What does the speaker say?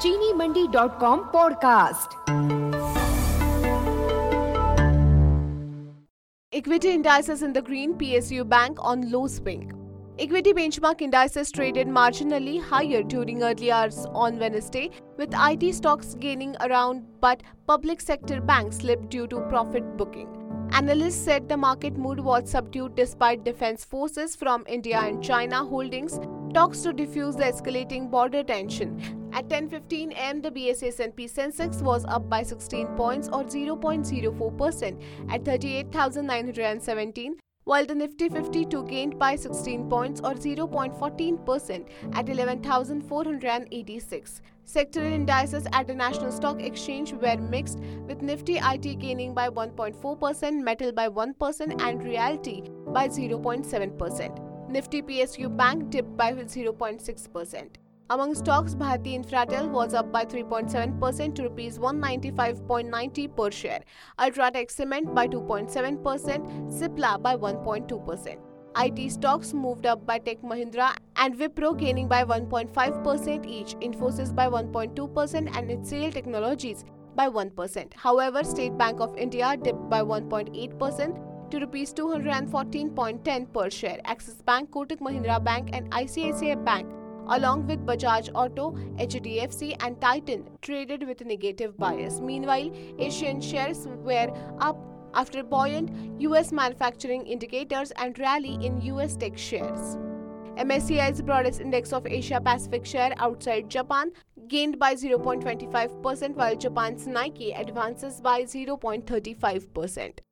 चीनीमंडी.com podcast. Equity indices in the green, PSU Bank on low swing. Equity benchmark indices traded marginally higher during early hours on Wednesday, with IT stocks gaining around, but public sector banks slipped due to profit booking. Analysts said the market mood was subdued despite defense forces from India and China holdings talks to defuse the escalating border tension. At 10:15 am, the BSE S&P Sensex was up by 16 points or 0.04% at 38,917, while the Nifty 52 gained by 16 points or 0.14% at 11,486. Sectoral indices at the National Stock Exchange were mixed, with Nifty IT gaining by 1.4%, Metal by 1% and Realty by 0.7%. Nifty PSU Bank dipped by 0.6%. Among stocks, Bharti Infratel was up by 3.7% to Rs 195.90 per share, Ultratech Cement by 2.7%, Cipla by 1.2%. IT stocks moved up by Tech Mahindra and Wipro gaining by 1.5% each, Infosys by 1.2% and HCL Technologies by 1%. However, State Bank of India dipped by 1.8% to Rs 214.10 per share. Axis Bank, Kotak Mahindra Bank and ICICI Bank, along with Bajaj Auto, HDFC and Titan, traded with a negative bias. Meanwhile, Asian shares were up after buoyant US manufacturing indicators and rally in US tech shares. MSCI's broadest index of Asia Pacific share outside Japan gained by 0.25%, while Japan's Nikkei advances by 0.35%.